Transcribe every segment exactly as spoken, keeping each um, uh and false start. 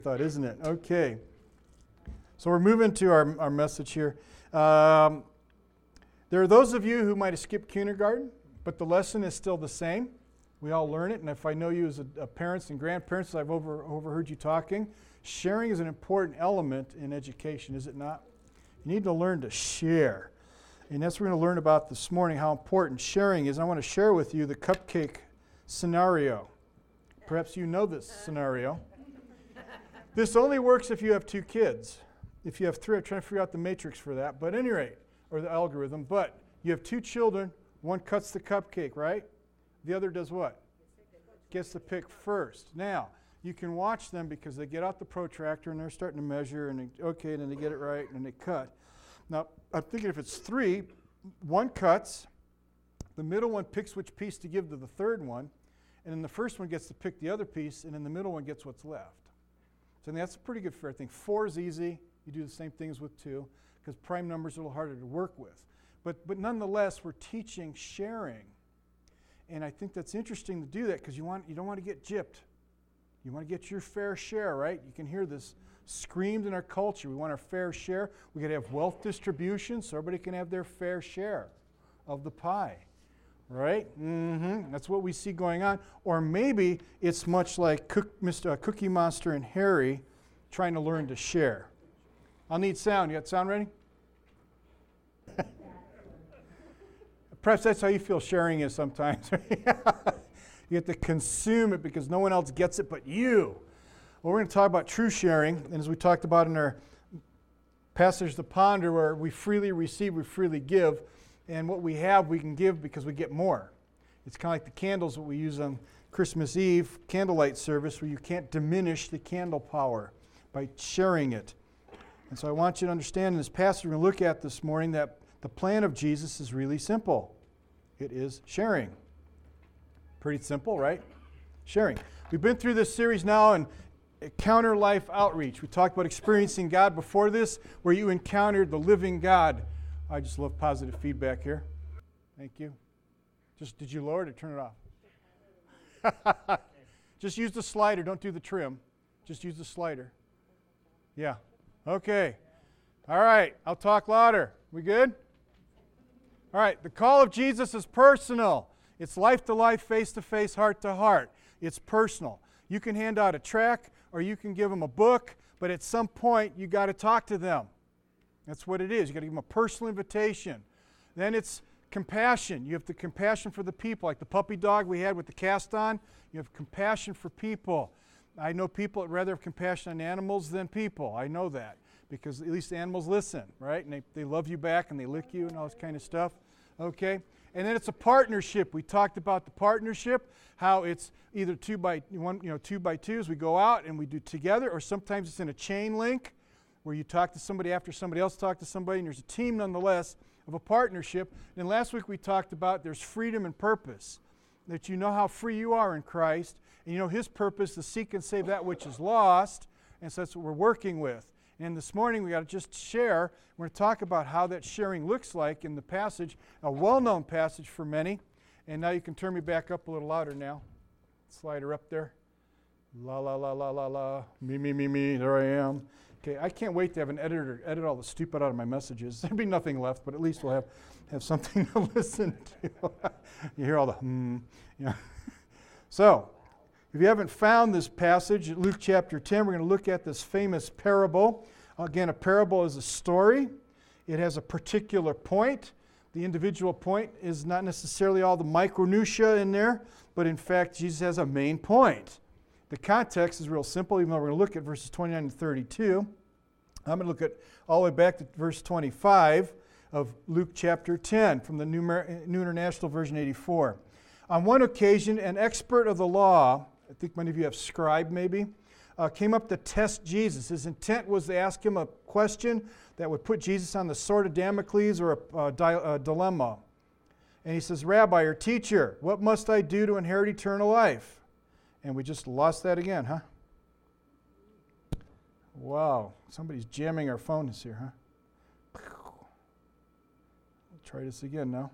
Thought, isn't it? Okay. So we're moving to our, our message here. Um, there are those of you who might have skipped kindergarten, but the lesson is still the same. We all learn it, and if I know you as a, a parents and grandparents, I've over, overheard you talking. Sharing is an important element in education, is it not? You need to learn to share. And that's what we're going to learn about this morning, how important sharing is. I want to share with you the cupcake scenario. Perhaps you know this scenario. This only works if you have two kids. If you have three, I'm trying to figure out the matrix for that. But at any rate, or the algorithm. But you have two children. One cuts the cupcake, right? The other does what? Gets to pick first. Now, you can watch them because they get out the protractor and they're starting to measure. And they, okay, and then they get it right and they cut. Now, I'm thinking if it's three, one cuts. The middle one picks which piece to give to the third one. And then the first one gets to pick the other piece. And then the middle one gets what's left. So that's a pretty good fair thing. Four is easy. You do the same things with two because prime numbers are a little harder to work with. But but nonetheless, we're teaching sharing. And I think that's interesting to do that because you want you don't want to get gypped. You want to get your fair share, right? You can hear this screamed in our culture. We want our fair share. We got to have wealth distribution so everybody can have their fair share of the pie. Right? Mm-hmm. That's what we see going on. Or maybe it's much like Cook, Mister Uh, Cookie Monster and Harry trying to learn to share. I'll need sound. You got sound ready? Perhaps that's how you feel sharing is sometimes. You have to consume it because no one else gets it but you. Well, we're going to talk about true sharing. And as we talked about in our passage to ponder, where we freely receive, we freely give. And what we have, we can give because we get more. It's kind of like the candles that we use on Christmas Eve, candlelight service, where you can't diminish the candle power by sharing it. And so I want you to understand in this passage we're going to look at this morning that the plan of Jesus is really simple. It is sharing. Pretty simple, right? Sharing. We've been through this series now in Encounter Life Outreach. We talked about experiencing God before this, where you encountered the living God. I just love positive feedback here. Thank you. Just did you lower it or turn it off? Just use the slider. Don't do the trim. Just use the slider. Yeah. Okay. All right. I'll talk louder. We good? All right. The call of Jesus is personal. It's life to life, face to face, heart to heart. It's personal. You can hand out a tract or you can give them a book, but at some point you got to talk to them. That's what it is. You got to give them a personal invitation. Then it's compassion. You have the compassion for the people, like the puppy dog we had with the cast on. You have compassion for people. I know people that rather have compassion on animals than people. I know that because at least animals listen, right? And they, they love you back and they lick you and all this kind of stuff. Okay? And then it's a partnership. We talked about the partnership, how it's either two by one, you know, two by twos. We go out and we do together, or sometimes it's in a chain link, where you talk to somebody after somebody else talked to somebody, and there's a team nonetheless of a partnership. And last week we talked about there's freedom and purpose, that you know how free you are in Christ, and you know His purpose to seek and save that which is lost, and so that's what we're working with. And this morning we got to just share, we're going to talk about how that sharing looks like in the passage, a well-known passage for many. And now you can turn me back up a little louder now. Slider up there. La, la, la, la, la, la. Me, me, me, me. There I am. Okay, I can't wait to have an editor edit all the stupid out of my messages. There'll be nothing left, but at least we'll have, have something to listen to. You hear all the hmm. Yeah. So, if you haven't found this passage, Luke chapter ten, we're going to look at this famous parable. Again, a parable is a story. It has a particular point. The individual point is not necessarily all the micronutia in there, but in fact, Jesus has a main point. The context is real simple, even though we're going to look at verses twenty-nine to thirty-two. I'm going to look at all the way back to verse twenty-five of Luke chapter ten from the New, New International Version eighty-four. On one occasion, an expert of the law, I think many of you have scribe maybe, uh, came up to test Jesus. His intent was to ask him a question that would put Jesus on the sword of Damocles or a, a, di- a dilemma. And he says, Rabbi or teacher, what must I do to inherit eternal life? And we just lost that again, huh? Wow, somebody's jamming our phones here, huh? Try this again now.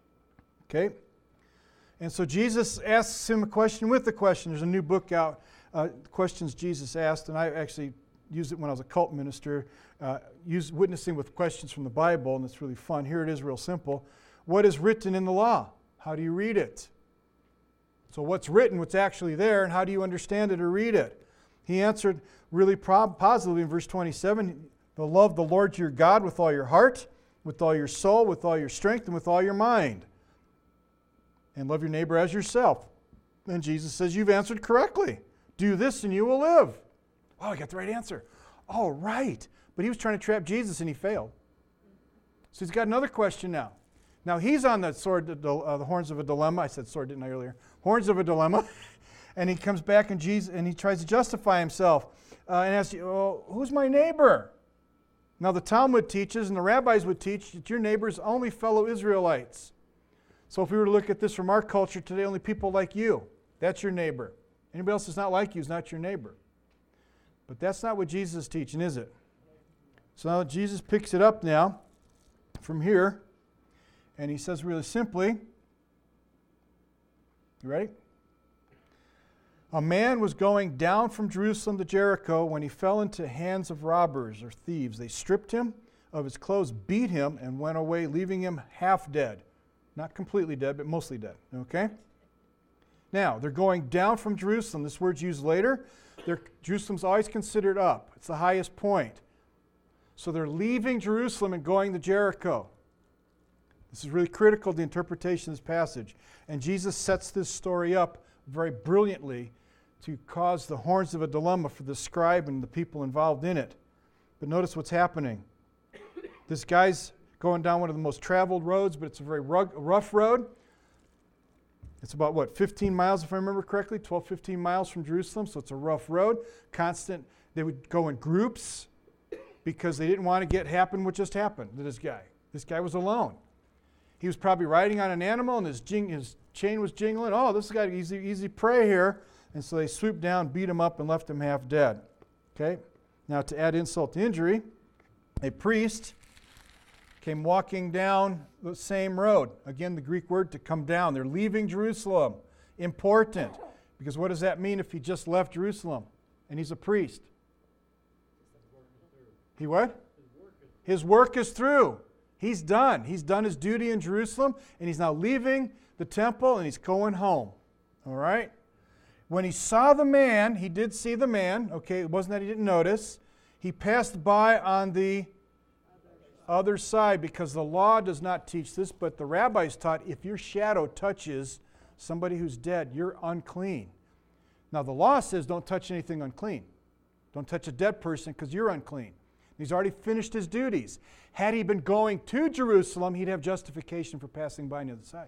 Okay. And so Jesus asks him a question with a question. There's a new book out uh, questions Jesus asked, and I actually used it when I was a cult minister, uh, used witnessing with questions from the Bible, and it's really fun. Here it is, real simple. What is written in the law? How do you read it? So what's written, what's actually there, and how do you understand it or read it? He answered really prob- positively in verse twenty-seven, to love the Lord your God with all your heart, with all your soul, with all your strength, and with all your mind. And love your neighbor as yourself. And Jesus says, you've answered correctly. Do this and you will live. Oh, I got the right answer. Oh, right. But he was trying to trap Jesus and he failed. So he's got another question now. Now he's on the sword, the, uh, the horns of a dilemma. I said sword, didn't I, earlier? Horns of a dilemma. And he comes back and Jesus and he tries to justify himself uh, and asks, oh, who's my neighbor? Now the Talmud teaches and the rabbis would teach that your neighbor is only fellow Israelites. So if we were to look at this from our culture today, only people like you, that's your neighbor. Anybody else that's not like you is not your neighbor. But that's not what Jesus is teaching, is it? So now Jesus picks it up now from here, and he says really simply, you ready? A man was going down from Jerusalem to Jericho when he fell into hands of robbers or thieves. They stripped him of his clothes, beat him, and went away, leaving him half dead. Not completely dead, but mostly dead. Okay? Now, they're going down from Jerusalem. This word's used later. They're, Jerusalem's always considered up. It's the highest point. So they're leaving Jerusalem and going to Jericho. This is really critical to the interpretation of this passage. And Jesus sets this story up very brilliantly to cause the horns of a dilemma for the scribe and the people involved in it. But notice what's happening. This guy's going down one of the most traveled roads, but it's a very rug, rough road. It's about, what, fifteen miles, if I remember correctly, twelve, fifteen miles from Jerusalem, so it's a rough road. Constant, they would go in groups because they didn't want to get happen what just happened to this guy. This guy was alone. He was probably riding on an animal, and his, jing, his chain was jingling. Oh, this guy, easy, easy prey here. And so they swooped down, beat him up, and left him half dead. Okay? Now, to add insult to injury, a priest came walking down the same road. Again, the Greek word to come down. They're leaving Jerusalem. Important. Because what does that mean if he just left Jerusalem and he's a priest? He what? His work is through. He's done. He's done his duty in Jerusalem, and he's now leaving the temple, and he's going home. All right? When he saw the man, he did see the man. Okay, it wasn't that he didn't notice. He passed by on the other side, because the law does not teach this, but the rabbis taught if your shadow touches somebody who's dead, you're unclean. Now, the law says don't touch anything unclean. Don't touch a dead person because you're unclean. He's already finished his duties. Had he been going to Jerusalem, he'd have justification for passing by on the other side.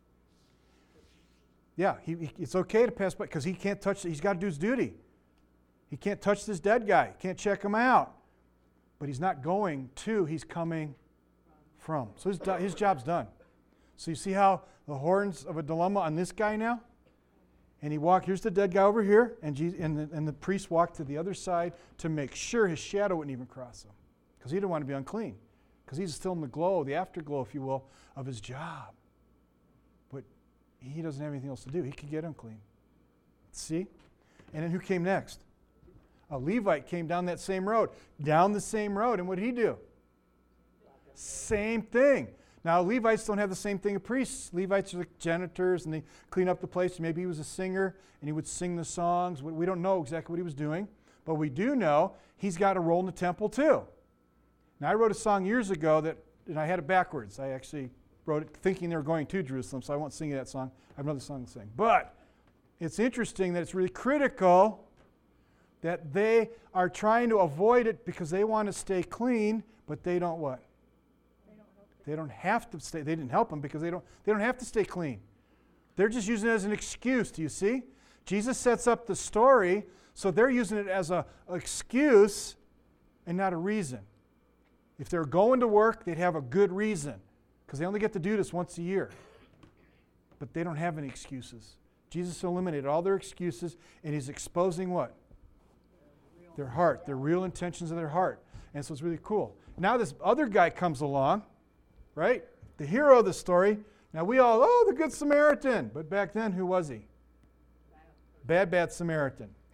Yeah, he, he, it's okay to pass by because he can't touch, he's got to do his duty. He can't touch this dead guy. Can't check him out. But he's not going to, he's coming from. So his, his job's done. So you see how the horns of a dilemma on this guy now? And he walked, here's the dead guy over here, and, Jesus, and, the, and the priest walked to the other side to make sure his shadow wouldn't even cross him. Because he didn't want to be unclean. Because he's still in the glow, the afterglow, if you will, of his job. But he doesn't have anything else to do. He could get unclean. See? And then who came next? A Levite came down that same road. Down the same road. And what did he do? Same thing. Now, Levites don't have the same thing as priests. Levites are the janitors, and they clean up the place. Maybe he was a singer, and he would sing the songs. We don't know exactly what he was doing, but we do know he's got a role in the temple too. Now, I wrote a song years ago that, and I had it backwards. I actually wrote it thinking they were going to Jerusalem, so I won't sing that song. I have another song to sing. But it's interesting that it's really critical that they are trying to avoid it because they want to stay clean, but they don't what? They don't have to stay. They didn't help them because they don't, they don't have to stay clean. They're just using it as an excuse. Do you see? Jesus sets up the story, so they're using it as an excuse and not a reason. If they're going to work, they'd have a good reason because they only get to do this once a year. But they don't have any excuses. Jesus eliminated all their excuses, and he's exposing what? Their heart, their real intentions of their heart. And so it's really cool. Now this other guy comes along, right? The hero of the story. Now we all, oh, the Good Samaritan. But back then, who was he? Bad, bad Samaritan.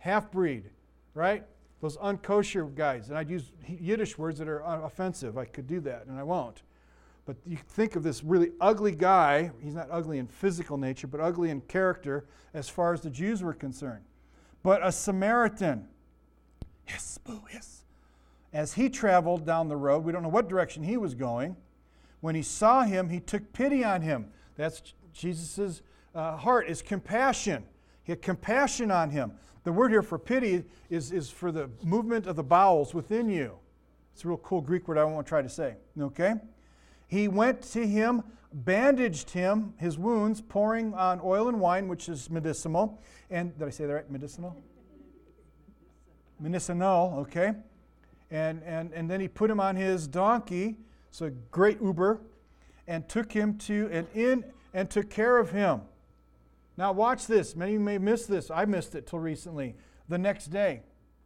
half-breed, right? Those unkosher guys. And I'd use Yiddish words that are offensive. I could do that, and I won't. But you think of this really ugly guy. He's not ugly in physical nature, but ugly in character as far as the Jews were concerned. But a Samaritan, yes, boo, yes. As he traveled down the road, we don't know what direction he was going. When he saw him, he took pity on him. That's Jesus' uh, heart, is compassion. He had compassion on him. The word here for pity is, is for the movement of the bowels within you. It's a real cool Greek word I won't try to say. Okay? He went to him, bandaged him, his wounds, pouring on oil and wine, which is medicinal. And did I say that right? Medicinal? Medicinal, okay. And, and, and then he put him on his donkey, so a great Uber, and took him to an inn and took care of him. Now watch this. Many of you may miss this. I missed it till recently. The next day,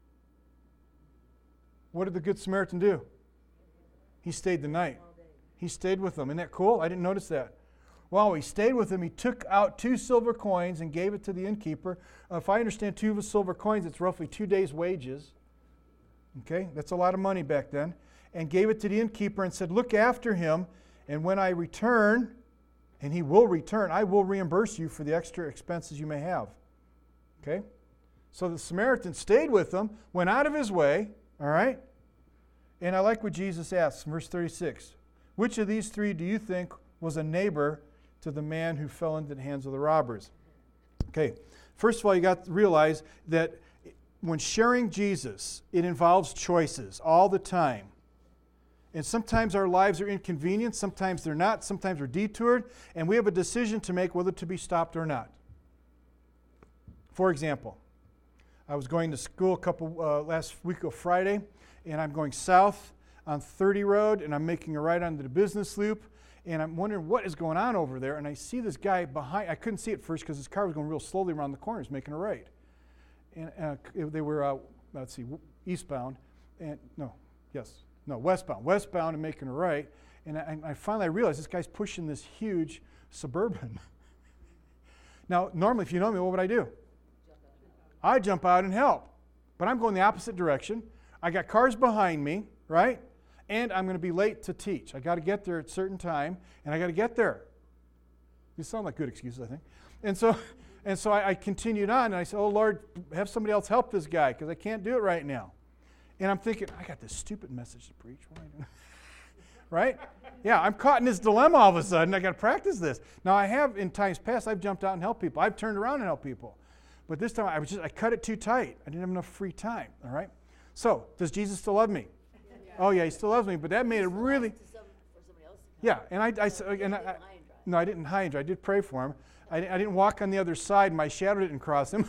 what did the Good Samaritan do? He stayed the night. He stayed with them. Isn't that cool? I didn't notice that. Well, he stayed with him. He took out two silver coins and gave it to the innkeeper. Uh, if I understand two silver coins, it's roughly two days' wages. Okay, that's a lot of money back then. And gave it to the innkeeper and said, look after him, and when I return, and he will return, I will reimburse you for the extra expenses you may have. Okay? So the Samaritan stayed with them, went out of his way, all right? And I like what Jesus asks, verse thirty-six. Which of these three do you think was a neighbor to the man who fell into the hands of the robbers? Okay, first of all, you got to realize that when sharing Jesus, it involves choices all the time. And sometimes our lives are inconvenient, sometimes they're not, sometimes we're detoured, and we have a decision to make whether to be stopped or not. For example, I was going to school a couple uh, last week of Friday, and I'm going south on thirty Road, and I'm making a right onto the business loop, and I'm wondering what is going on over there, and I see this guy behind. I couldn't see it first because his car was going real slowly around the corners, making a right. And uh, they were, uh, let's see, eastbound, and no, yes, no, westbound, westbound and making a right, and I, I finally I realized this guy's pushing this huge Suburban. Now, normally, if you know me, what would I do? I jump out and help, but I'm going the opposite direction. I got cars behind me, right? And I'm going to be late to teach. I got to get there at a certain time, and I got to get there. These sound like good excuses, I think. And so, and so I, I continued on, and I said, "Oh Lord, have somebody else help this guy because I can't do it right now." And I'm thinking, I got this stupid message to preach, right? Yeah, I'm caught in this dilemma all of a sudden. I got to practice this. Now I have in times past. I've jumped out and helped people. I've turned around and helped people, but this time I was just I cut it too tight. I didn't have enough free time. All right. So does Jesus still love me? Oh yeah, he still loves me, but that made it really. Yeah, and I, I, and I, I no, I didn't high and dry. I did pray for him. I, I didn't walk on the other side. My shadow didn't cross him.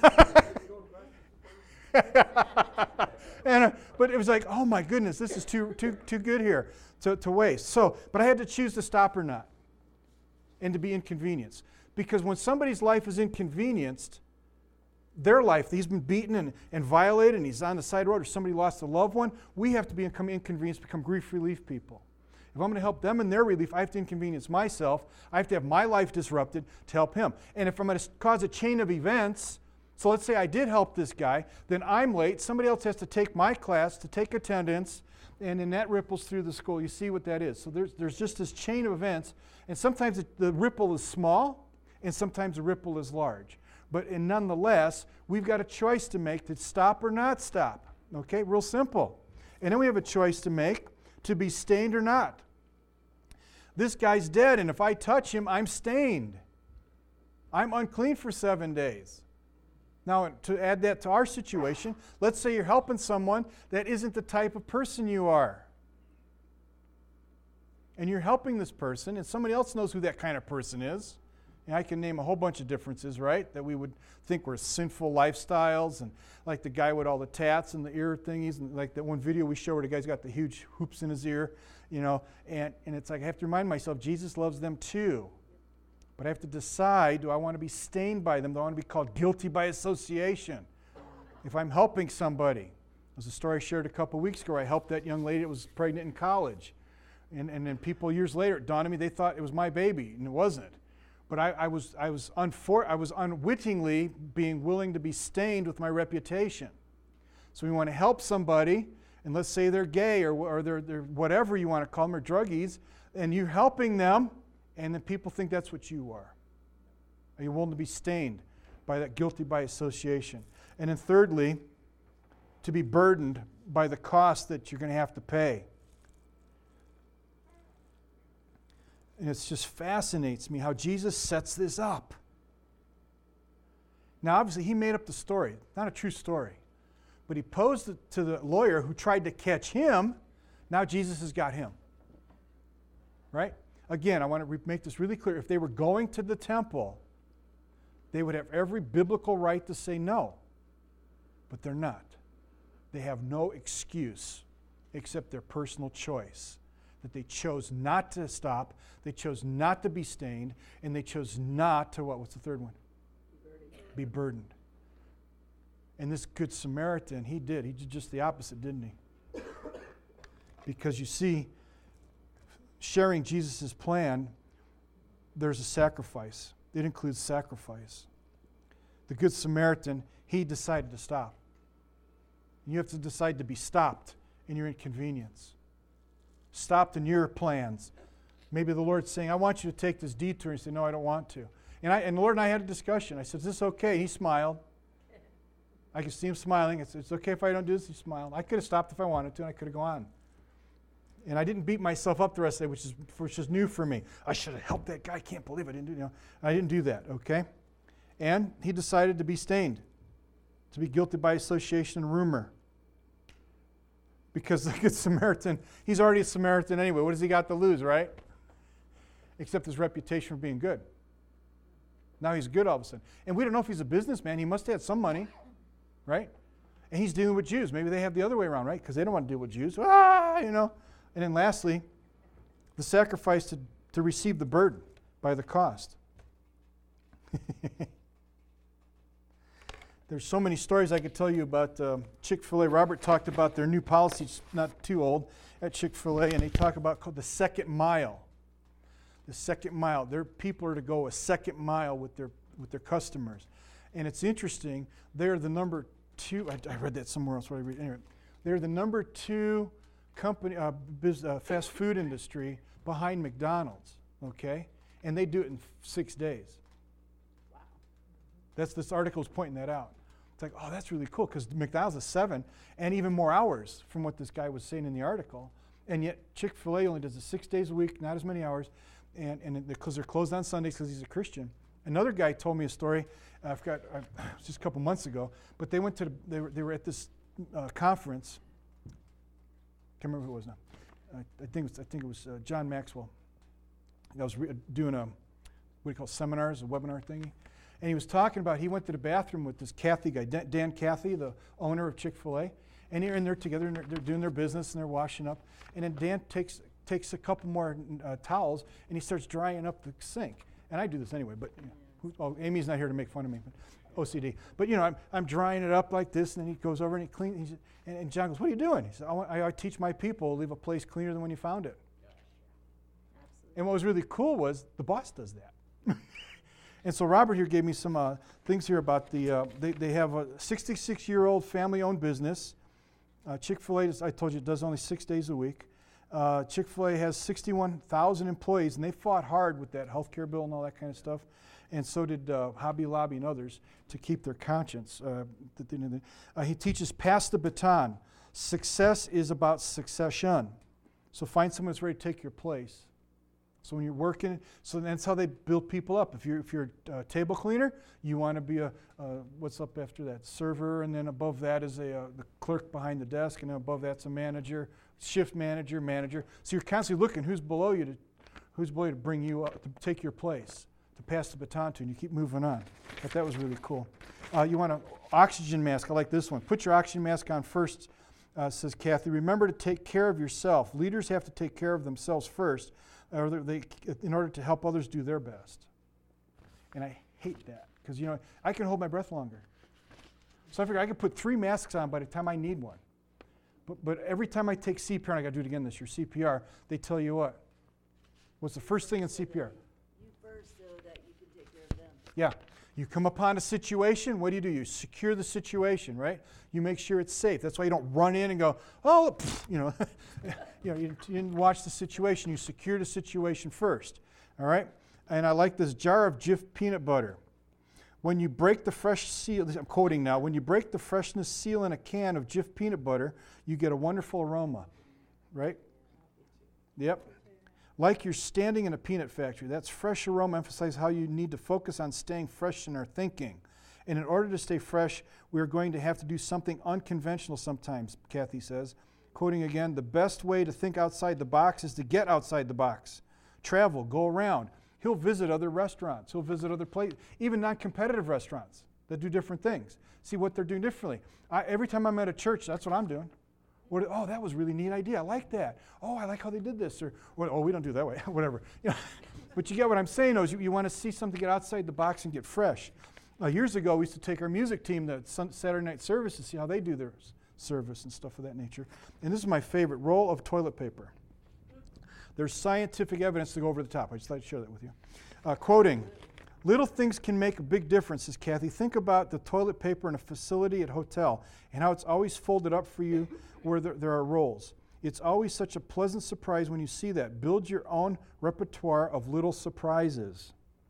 and uh, but it was like, oh my goodness, this is too too too good here to to waste. So, but I had to choose to stop or not, and to be inconvenienced, because when somebody's life is inconvenienced, their life, he's been beaten and, and violated, and he's on the side road, or somebody lost a loved one, we have to become inconvenienced, become grief relief people. If I'm going to help them in their relief, I have to inconvenience myself. I have to have my life disrupted to help him. And if I'm going to cause a chain of events, so let's say I did help this guy, then I'm late, somebody else has to take my class, to take attendance, and then that ripples through the school. You see what that is. So there's, there's just this chain of events, and sometimes it, the ripple is small, and sometimes the ripple is large. But and nonetheless, we've got a choice to make to stop or not stop. Okay, real simple. And then we have a choice to make to be stained or not. This guy's dead, and if I touch him, I'm stained. I'm unclean for seven days. Now, to add that to our situation, let's say you're helping someone that isn't the type of person you are. And you're helping this person, and somebody else knows who that kind of person is. And I can name a whole bunch of differences, right, that we would think were sinful lifestyles, and like the guy with all the tats and the ear thingies, and like that one video we show where the guy's got the huge hoops in his ear, you know, and, and it's like I have to remind myself, Jesus loves them too. But I have to decide, do I want to be stained by them? Do I want to be called guilty by association? If I'm helping somebody, there's a story I shared a couple weeks ago where I helped that young lady that was pregnant in college. And, and then people years later, it dawned on me, they thought it was my baby, and it wasn't. But I, I was I was unfor- I was unwittingly being willing to be stained with my reputation. So we want to help somebody, and let's say they're gay or, or they're, they're whatever you want to call them, or druggies, and you're helping them, and then people think that's what you are. Are you willing to be stained by that, guilty by association? And then thirdly, to be burdened by the cost that you're going to have to pay. And it just fascinates me how Jesus sets this up. Now, obviously, he made up the story. Not a true story. But he posed it to the lawyer who tried to catch him. Now Jesus has got him. Right? Again, I want to re- make this really clear. If they were going to the temple, they would have every biblical right to say no. But they're not. They have no excuse except their personal choice. That they chose not to stop, they chose not to be stained, and they chose not to what? What's the third one? Be burdened. Be burdened. And this Good Samaritan, he did. He did just the opposite, didn't he? Because you see, sharing Jesus' plan, there's a sacrifice. It includes sacrifice. The Good Samaritan, he decided to stop. You have to decide to be stopped in your inconvenience. Stopped in your plans. Maybe the Lord's saying, I want you to take this detour. And you say, no, I don't want to. And, I, and the Lord and I had a discussion. I said, is this okay? He smiled. I could see him smiling. It's, it's okay if I don't do this. He smiled. I could have stopped if I wanted to, and I could have gone on. And I didn't beat myself up the rest of the day, which is, which is new for me. I should have helped that guy. I can't believe I didn't do you know. I didn't do that, okay? And he decided to be stained, to be guilty by association and rumor. Because the Good Samaritan, he's already a Samaritan anyway. What has he got to lose, right? Except his reputation for being good. Now he's good all of a sudden. And we don't know if he's a businessman. He must have had some money, right? And he's dealing with Jews. Maybe they have the other way around, right? Because they don't want to deal with Jews. Ah, you know. And then lastly, the sacrifice to, to receive the burden by the cost. There's so many stories I could tell you about um, Chick-fil-A. Robert talked about their new policy, it's not too old, at Chick-fil-A, and they talk about called the second mile. The second mile. Their people are to go a second mile with their with their customers. And it's interesting, they're the number two, I, I read that somewhere else, what I read, anyway. They're the number two company, uh, biz, uh, fast food industry behind McDonald's, okay? And they do it in six days. Wow. That's, this article is pointing that out. It's like, oh, that's really cool, because McDonald's is seven and even more hours from what this guy was saying in the article. And yet Chick-fil-A only does it six days a week, not as many hours, and and because they're closed on Sundays because he's a Christian. Another guy told me a story, uh, I forgot, uh, just a couple months ago, but they went to, the, they, were, they were at this uh, conference. Can't remember who it was now. Uh, I think it was, I think it was uh, John Maxwell. I was re- doing a, what do you call seminars, a webinar thingy. And he was talking about, he went to the bathroom with this Cathy guy, Dan, Dan Cathy, the owner of Chick-fil-A. And they're in there together, and they're, they're doing their business, and they're washing up. And then Dan takes takes a couple more uh, towels, and he starts drying up the sink. And I do this anyway, but you know, who, oh, Amy's not here to make fun of me, but O C D. But you know, I'm, I'm drying it up like this, and then he goes over and he cleans. He's, and, and John goes, "What are you doing?" He said, I, want, I, I teach my people leave a place cleaner than when you found it. Yeah. And what was really cool was the boss does that. And so Robert here gave me some uh, things here about the, uh, they, they have a sixty-six-year-old family-owned business. Uh, Chick-fil-A, I told you, does only six days a week. Uh, Chick-fil-A has sixty-one thousand employees, and they fought hard with that health care bill and all that kind of stuff. And so did uh, Hobby Lobby and others to keep their conscience. Uh, uh, he teaches pass the baton. Success is about succession. So find someone that's ready to take your place. So when you're working, so that's how they build people up. If you're if you're a table cleaner, you want to be a, uh, what's up after that? Server, and then above that is a uh, the clerk behind the desk, and then above that's a manager, shift manager, manager. So you're constantly looking who's below you to, who's below you to bring you up, to take your place, to pass the baton to, and you keep moving on. I thought that was really cool. Uh, you want an oxygen mask? I like this one. Put your oxygen mask on first, uh, says Cathy. Remember to take care of yourself. Leaders have to take care of themselves first, or they, in order to help others do their best. And I hate that, because you know I can hold my breath longer. So I figure I can put three masks on by the time I need one. But, but every time I take C P R, and I got to do it again this year, C P R, they tell you what? What's the first thing in C P R? You first so that you Yeah. You come upon a situation, what do you do? You secure the situation, right? You make sure it's safe. That's why you don't run in and go, oh, pff, you know, you know, you, you didn't watch the situation. You secure the situation first, all right? And I like this jar of Jif peanut butter. When you break the fresh seal, I'm quoting now, when you break the freshness seal in a can of Jif peanut butter, you get a wonderful aroma, right? Yep. Like you're standing in a peanut factory. That's fresh aroma emphasizes how you need to focus on staying fresh in our thinking. And in order to stay fresh, we are going to have to do something unconventional sometimes, Kathy says. Quoting again, the best way to think outside the box is to get outside the box. Travel, go around. He'll visit other restaurants. He'll visit other places, even non-competitive restaurants that do different things. See what they're doing differently. I, every time I'm at a church, that's what I'm doing. What, oh, that was a really neat idea. I like that. Oh, I like how they did this. Or, or oh, we don't do it that way. Whatever. You know, but you get what I'm saying, though, is you, you want to see something get outside the box and get fresh. Uh, years ago, we used to take our music team to sun, Saturday night service to see how they do their s- service and stuff of that nature. And this is my favorite, roll of toilet paper. There's scientific evidence to go over the top. I just thought I'd share that with you. Uh, quoting, little things can make a big difference, says Kathy. Think about the toilet paper in a facility at a hotel and how it's always folded up for you where there, there are rolls. It's always such a pleasant surprise when you see that. Build your own repertoire of little surprises.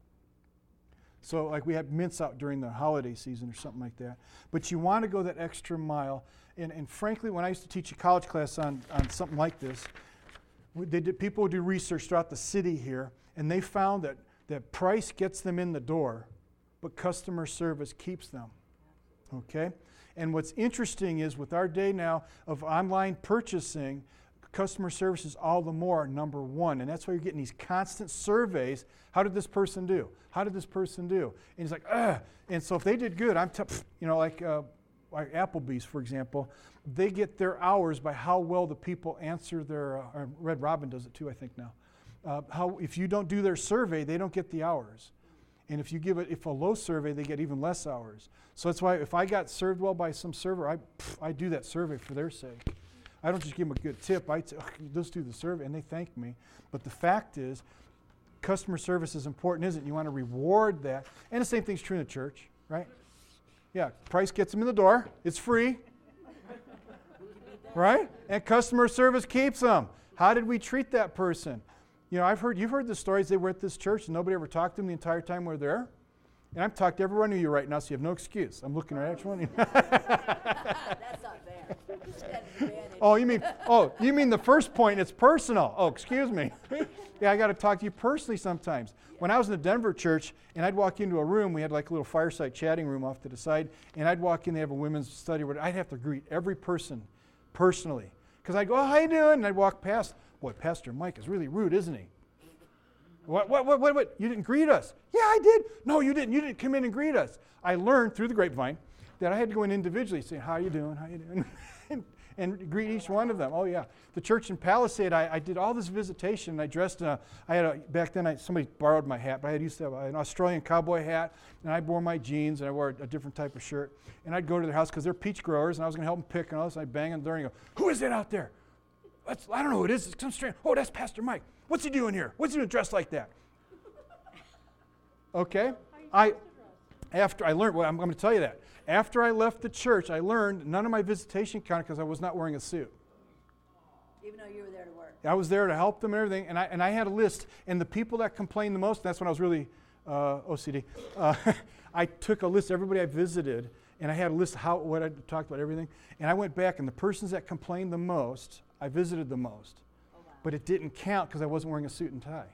So like we had mints out during the holiday season or something like that. But you want to go that extra mile. And, and frankly, when I used to teach a college class on, on something like this, they did, people would do research throughout the city here, and they found that, that price gets them in the door, but customer service keeps them. Okay? And what's interesting is with our day now of online purchasing, customer service is all the more number one. And that's why you're getting these constant surveys. How did this person do? How did this person do? And he's like, ugh. And so if they did good, I'm, t- you know, like, uh, like Applebee's, for example, they get their hours by how well the people answer their, uh, Red Robin does it too, I think now. Uh, how if you don't do their survey, they don't get the hours. And if you give it, if a low survey, they get even less hours. So that's why if I got served well by some server, I, pff, I do that survey for their sake. I don't just give them a good tip. I t- just do the survey, and they thank me. But the fact is, customer service is important, isn't it? You want to reward that. And the same thing's true in the church, right? Yeah, price gets them in the door. It's free. Right? And customer service keeps them. How did we treat that person? You know, I've heard, you've heard the stories. They were at this church and nobody ever talked to them the entire time we were there. And I've talked to every one of you right now, so you have no excuse. I'm looking right at you. That's not fair. Oh, you mean, oh, you mean the first point, it's personal. Oh, excuse me. Yeah, I got to talk to you personally sometimes. When I was in the Denver church, and I'd walk into a room, we had like a little fireside chatting room off to the side, and I'd walk in, they have a women's study where I'd have to greet every person personally. Because I'd go, oh, how you doing? And I'd walk past, boy, Pastor Mike is really rude, isn't he? What, what, what, what, what? You didn't greet us. Yeah, I did. No, you didn't. You didn't come in and greet us. I learned through the grapevine that I had to go in individually, say, how you doing, how you doing? and, and greet each one of them. Oh, yeah. The church in Palisade, I, I did all this visitation, and I dressed in a, I had a, back then, I, somebody borrowed my hat, but I had used to have an Australian cowboy hat, and I wore my jeans, and I wore a, a different type of shirt. And I'd go to their house, because they're peach growers, and I was going to help them pick, and all this, and I'd bang on the door and go, who is it out there? That's, I don't know who it is. It's some strange. Oh, that's Pastor Mike. What's he doing here? What's he doing dressed like that? Okay. I after I learned, well, I'm going to tell you that. After I left the church, I learned none of my visitation counted because I was not wearing a suit. Even though you were there to work. I was there to help them and everything, and I and I had a list. And the people that complained the most, that's when I was really uh, O C D. Uh, I took a list of everybody I visited, and I had a list of how what I talked about everything. And I went back, and the persons that complained the most, I visited the most. Oh, wow. But it didn't count because I wasn't wearing a suit and tie.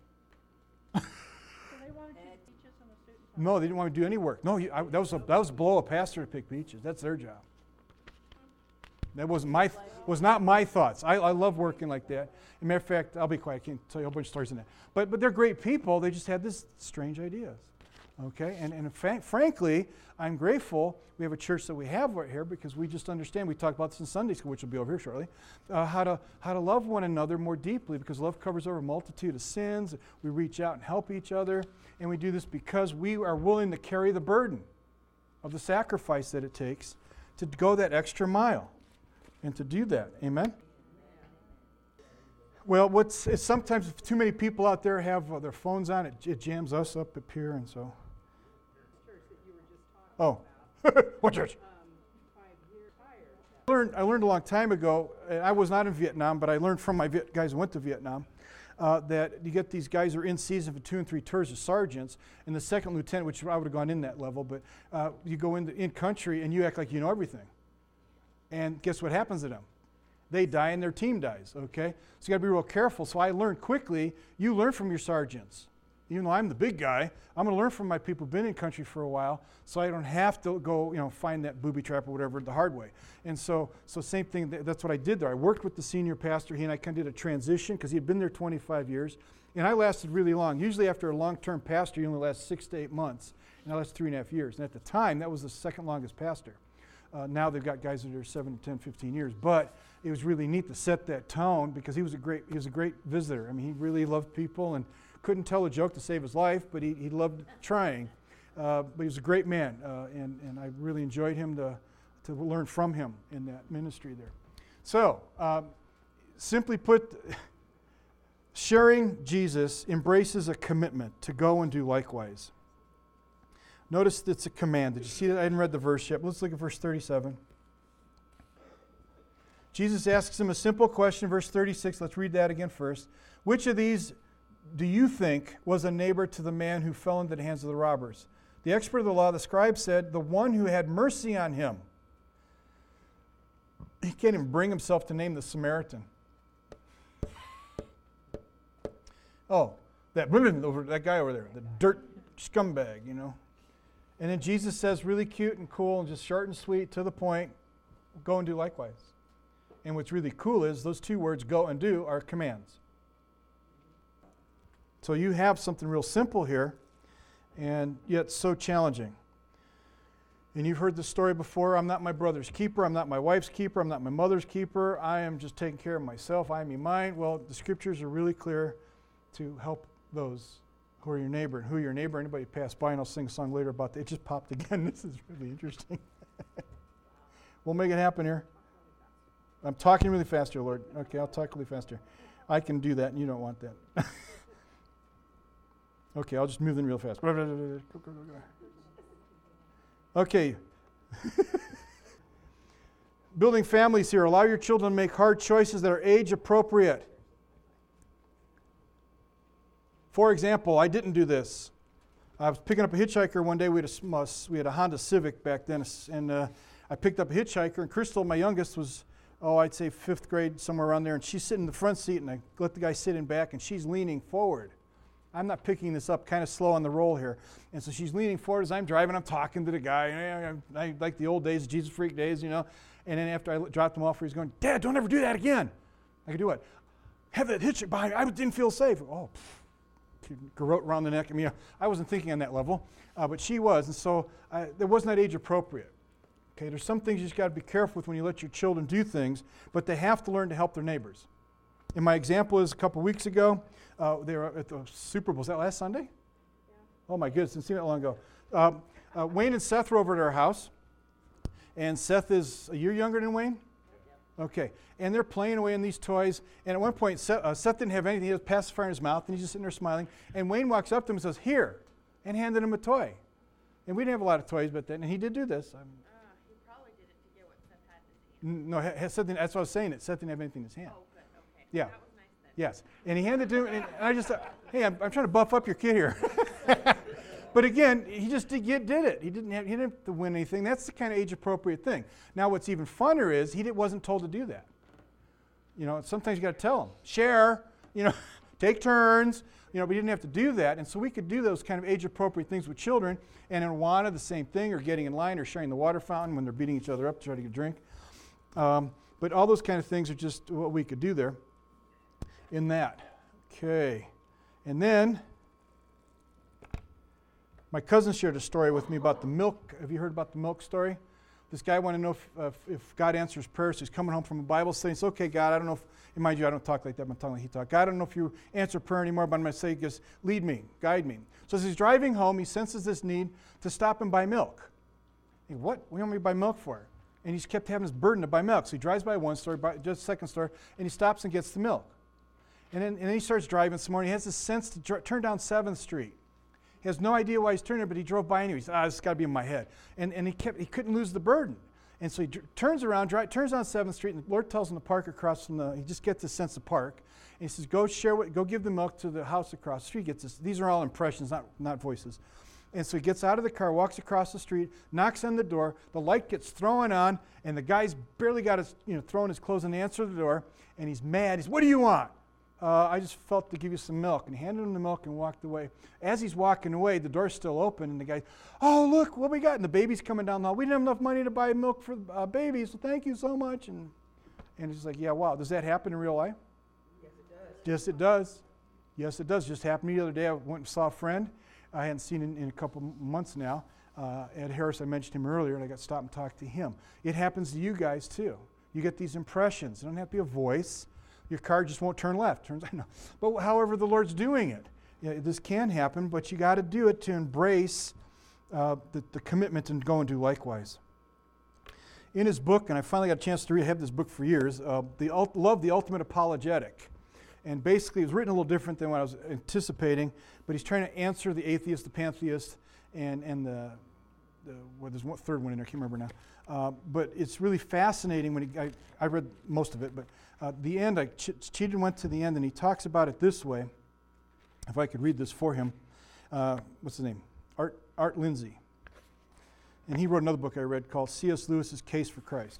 No, they didn't want me to do any work. No, you, I, that was a, that was below a pastor to pick peaches. That's their job. That wasn't my was not my thoughts. I, I love working like that. As a matter of fact, I'll be quiet. I can't tell you a whole bunch of stories in that. But but they're great people. They just had this strange ideas. Okay, and and fa- frankly, I'm grateful we have a church that we have right here because we just understand. We talk about this in Sunday school, which will be over here shortly. Uh, how to how to love one another more deeply because love covers over a multitude of sins. We reach out and help each other, and we do this because we are willing to carry the burden of the sacrifice that it takes to go that extra mile, and to do that. Amen. Well, what's it's sometimes if too many people out there have uh, their phones on, it, it jams us up up here, and so Oh, what church? I learned, I learned a long time ago, and I was not in Vietnam, but I learned from my Viet, guys who went to Vietnam, uh, that you get these guys who are in season for two and three tours as sergeants, and the second lieutenant, which I would have gone in that level, but uh, you go into in country and you act like you know everything. And guess what happens to them? They die and their team dies, okay? So you got to be real careful. So I learned quickly, you learn from your sergeants. Even though I'm the big guy, I'm going to learn from my people who've been in country for a while, so I don't have to go, you know, find that booby trap or whatever the hard way. And so, so same thing. That's what I did there. I worked with the senior pastor. He and I kind of did a transition because he had been there twenty-five years, and I lasted really long. Usually, after a long-term pastor, you only last six to eight months, and I lasted three and a half years. And at the time, that was the second longest pastor. Uh, now they've got guys that are seven, ten, fifteen years, but it was really neat to set that tone because he was a great, he was a great visitor. I mean, he really loved people and couldn't tell a joke to save his life, but he, he loved trying. Uh, but he was a great man, uh, and, and I really enjoyed him to, to learn from him in that ministry there. So, um, simply put, sharing Jesus embraces a commitment to go and do likewise. Notice that it's a command. Did you see that? I hadn't read the verse yet. Let's look at verse thirty-seven. Jesus asks him a simple question, verse thirty-six. Let's read that again first. Which of these do you think was a neighbor to the man who fell into the hands of the robbers? The expert of the law, the scribe, said, the one who had mercy on him. He can't even bring himself to name the Samaritan. Oh, that woman over, that guy over there, the dirt scumbag, you know. And then Jesus says, really cute and cool and just short and sweet, to the point, go and do likewise. And what's really cool is those two words, go and do, are commands. So you have something real simple here, and yet so challenging. And you've heard the story before, I'm not my brother's keeper, I'm not my wife's keeper, I'm not my mother's keeper, I am just taking care of myself, I, me, mine. Well, the scriptures are really clear to help those who are your neighbor. And who are your neighbor? Anybody pass by, and I'll sing a song later about that. It just popped again. This is really interesting. We'll make it happen here. I'm talking really fast here, Lord. Okay, I'll talk really faster. I can do that, and you don't want that. Okay, I'll just move in real fast. Okay. Building families here. Allow your children to make hard choices that are age appropriate. For example, I didn't do this. I was picking up a hitchhiker one day. We had a, we had a Honda Civic back then, and uh, I picked up a hitchhiker, and Crystal, my youngest, was, oh, I'd say fifth grade, somewhere around there, and she's sitting in the front seat, and I let the guy sit in back, and she's leaning forward. I'm not picking this up, kind of slow on the roll here. And so she's leaning forward as I'm driving. I'm talking to the guy. I, I, I like the old days, Jesus freak days, you know. And then after I dropped him off, he's going, Dad, don't ever do that again. I could do what? Have that hitch behind. I didn't feel safe. Oh, pff, garrote around the neck. I mean, I wasn't thinking on that level, uh, but she was. And so uh, there wasn't that age appropriate. Okay, there's some things you just got to be careful with when you let your children do things, but they have to learn to help their neighbors. And my example is a couple weeks ago, uh, they were at the Super Bowl. Was that last Sunday? Yeah. Oh my goodness, didn't see that long ago. Um, uh, Wayne and Seth were over at our house, and Seth is a year younger than Wayne? Okay, and they're playing away in these toys, and at one point Seth, uh, Seth didn't have anything. He had a pacifier in his mouth, and he's just sitting there smiling, and Wayne walks up to him and says, here, and handed him a toy. And we didn't have a lot of toys, but then, and he did do this. I'm, He probably did it to get what Seth had in his hand. No, ha- Seth didn't, that's what I was saying. It Seth didn't have anything in his hand. Oh, good. Okay. Yeah. That was nice then. Yes. And he handed it to him, and I just thought, hey, I'm, I'm trying to buff up your kid here. But again, he just did, did it. He didn't have, he didn't have to win anything. That's the kind of age-appropriate thing. Now, what's even funner is he didn't, wasn't told to do that. You know, sometimes you got to tell him, share, you know, take turns. You know, we didn't have to do that. And so we could do those kind of age-appropriate things with children. And in Awana, the same thing, or getting in line, or sharing the water fountain when they're beating each other up to try to get a drink. Um, but all those kind of things are just what we could do there in that. Okay. And then my cousin shared a story with me about the milk. Have you heard about the milk story? This guy wanted to know if, uh, if God answers prayers. So he's coming home from a Bible study. It's okay, God, I don't know if, and mind you, I don't talk like that, I'm talking like he talked. God, I don't know if you answer prayer anymore, but I'm going to say, just lead me, guide me. So as he's driving home, he senses this need to stop and buy milk. Hey, what? What do you want me to buy milk for? And he's kept having this burden to buy milk. So he drives by one store, by just a second store, and he stops and gets the milk. And then, and then he starts driving some more, and he has this sense to dr- turn down seventh Street. He has no idea why he's turning, but he drove by anyway. He said, ah, this has got to be in my head. And, and he kept he couldn't lose the burden. And so he dr- turns around, dri- turns on seventh Street, and the Lord tells him to park across from the, he just gets this sense of park. And he says, go share what, go give the milk to the house across the street. He gets this, these are all impressions, not, not voices. And so he gets out of the car, walks across the street, knocks on the door, the light gets thrown on, and the guy's barely got his, you know, throwing his clothes in the answer to the door, and he's mad. He's, what do you want? Uh, I just felt to give you some milk. And he handed him the milk and walked away. As he's walking away, the door's still open, and the guy, oh, look, what we got? And the baby's coming down the hall. We didn't have enough money to buy milk for uh, babies, so thank you so much. And, and he's like, yeah, wow, does that happen in real life? Yes, it does. Yes, it does. Yes, it does. Just happened to me the other day. I went and saw a friend I hadn't seen in, in a couple months now. Uh, Ed Harris, I mentioned him earlier, and I got to stop and talk to him. It happens to you guys, too. You get these impressions. It doesn't have to be a voice. Your car just won't turn left. Turns no. But however the Lord's doing it, yeah, this can happen, but you got to do it to embrace uh, the, the commitment and go and do likewise. In his book, and I finally got a chance to read, I have this book for years, uh, the Ult- Love, the Ultimate Apologetic. And basically, it was written a little different than what I was anticipating, but he's trying to answer the atheist, the pantheist, and, and the, the well, there's one third one in there, I can't remember now. Uh, but it's really fascinating when he, I, I read most of it, but uh, the end, I ch- cheated and went to the end, and he talks about it this way. If I could read this for him. Uh, what's his name? Art, Art Lindsay. And he wrote another book I read called C S Lewis's Case for Christ.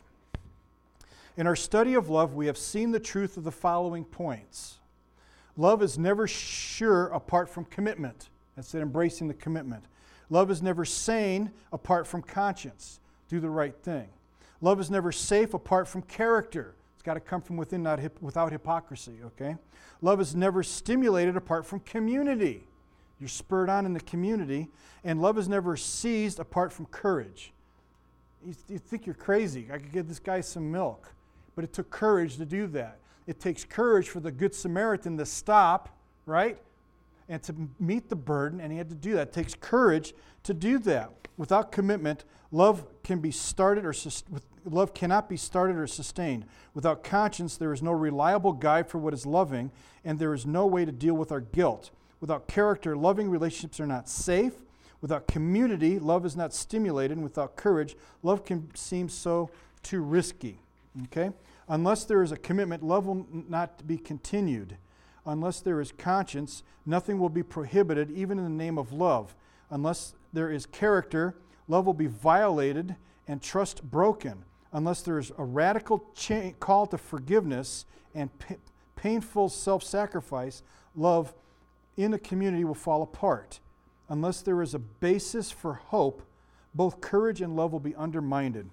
In our study of love, we have seen the truth of the following points. Love is never sure apart from commitment. That's it, embracing the commitment. Love is never sane apart from conscience. Do the right thing. Love is never safe apart from character. It's got to come from within, not hip, without hypocrisy, okay? Love is never stimulated apart from community. You're spurred on in the community. And love is never seized apart from courage. You, you think you're crazy. I could give this guy some milk. But it took courage to do that. It takes courage for the Good Samaritan to stop, right? And to meet the burden, and he had to do that. It takes courage to do that. Without commitment, love can be started or sus- love cannot be started or sustained. Without conscience, there is no reliable guide for what is loving, and there is no way to deal with our guilt. Without character, loving relationships are not safe. Without community, love is not stimulated. And without courage, love can seem so too risky. Okay? Unless there is a commitment, love will n- not be continued. Unless there is conscience, nothing will be prohibited, even in the name of love. Unless there is character, love will be violated and trust broken. Unless there is a radical cha- call to forgiveness and pa- painful self-sacrifice, love in a community will fall apart. Unless there is a basis for hope, both courage and love will be undermined.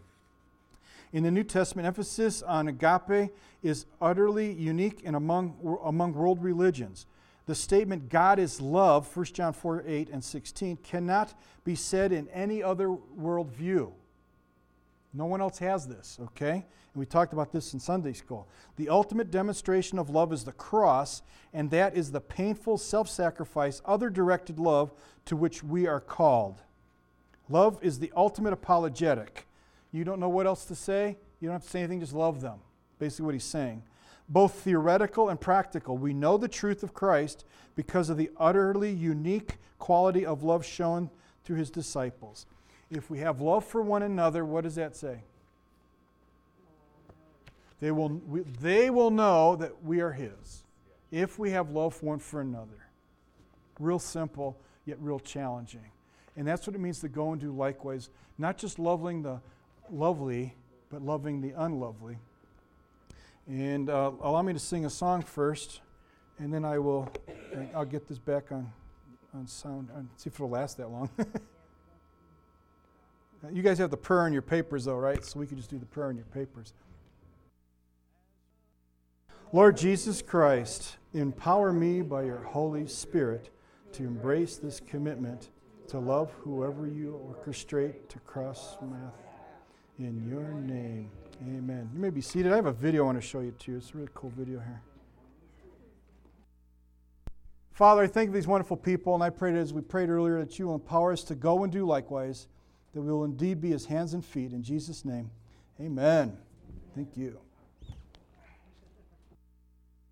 In the New Testament, emphasis on agape is utterly unique and among, among world religions. The statement, God is love, First John four, eight and sixteen, cannot be said in any other worldview. No one else has this, okay? And we talked about this in Sunday school. The ultimate demonstration of love is the cross, and that is the painful self-sacrifice, other-directed love to which we are called. Love is the ultimate apologetic. You don't know what else to say? You don't have to say anything, just love them. Basically what he's saying. Both theoretical and practical. We know the truth of Christ because of the utterly unique quality of love shown through his disciples. If we have love for one another, what does that say? They will, we, they will know that we are his. If we have love one for another. Real simple, yet real challenging. And that's what it means to go and do likewise. Not just loving the lovely, but loving the unlovely. And uh, allow me to sing a song first, and then I will, I'll get this back on, on sound, and see if it'll last that long. You guys have the prayer in your papers though, right? So we can just do the prayer in your papers. Lord Jesus Christ, empower me by your Holy Spirit to embrace this commitment to love whoever you orchestrate to cross my path. In your name, amen. You may be seated. I have a video I want to show you too. It's a really cool video here. Father, I thank you for these wonderful people, and I pray that as we prayed earlier that you will empower us to go and do likewise, that we will indeed be his hands and feet. In Jesus' name, amen. Thank you.